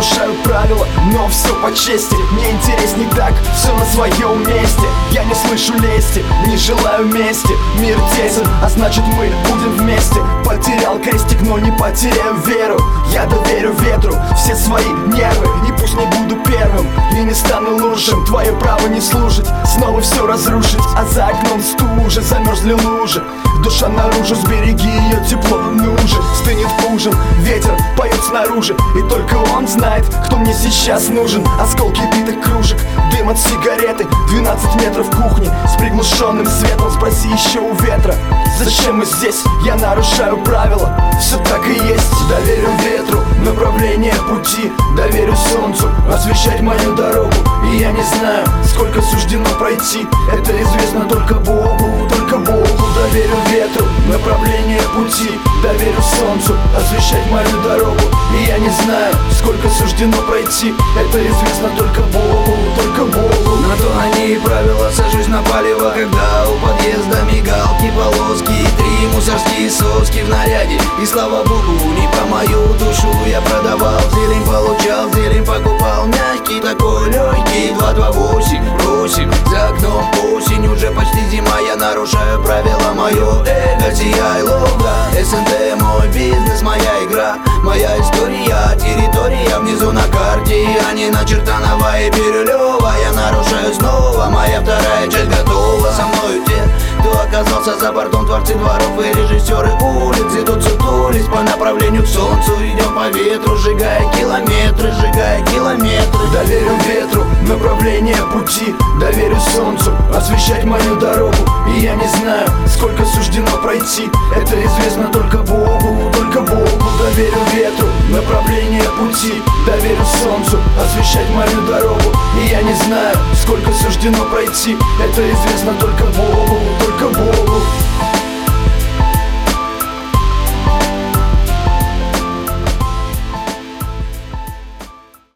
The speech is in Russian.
нарушаю правила, но все по чести. Мне интересней так, все на своем месте. Я не слышу лести, не желаю мести. Мир тесен, а значит мы будем вместе. Потерял крестик, но не потеряю веру. Я доверю ветру все свои нервы, и пусть не буду первым и не стану лучшим. Твое право не служить, снова все разрушить. А за окном стужа, замерзли лужи. Душа наружу, сбереги ее, тепло нужен. Стынет ужин, ветер поет снаружи, и только он знает, кто мне сейчас нужен. Осколки битых кружек, дым от сигареты, 12 метров кухни с приглушенным светом. Спроси еще у ветра, зачем мы здесь? Я нарушаю правила, все так и есть. Доверю ветру направление пути, доверю солнцу освещать мою дорогу. И я не знаю, сколько суждено пройти, это известно только Богу, только Богу. Доверю ветру направление пути, доверю солнцу освещать мою дорогу. И я не знаю, сколько суждено пройти, это известно только Богу, только Богу. На то они и правила, сажусь на палево, когда у подъезда мигалки, полоски и 3 мусорские соски в наряде. И слава Богу, не по мою душу я продавал. Зелень получал, зелень покупал, мягкий такой легкий. 228, бросим, за окном осень, уже почти зима. Я нарушаю правила, мое эго, сияй лого. СНТ мой бизнес, моя игра, моя история, территория внизу на карте, а не начертановая Бирюлева. Я нарушаю снова, моя вторая часть готова. Со мною те, кто оказался за бортом, творцы дворов и режиссеры улиц. Идут сутулись по направлению к солнцу, идем по ветру, сжигая километры, сжигая километры. Доверю ветру направление пути, доверю солнцу освещать мою дорогу. И я не знаю, сколько суждено пройти, это известно только Богу, только Богу. Доверю ветру направление пути, доверю солнцу освещать мою дорогу. И я не знаю, сколько суждено пройти, это известно только Богу, только Богу.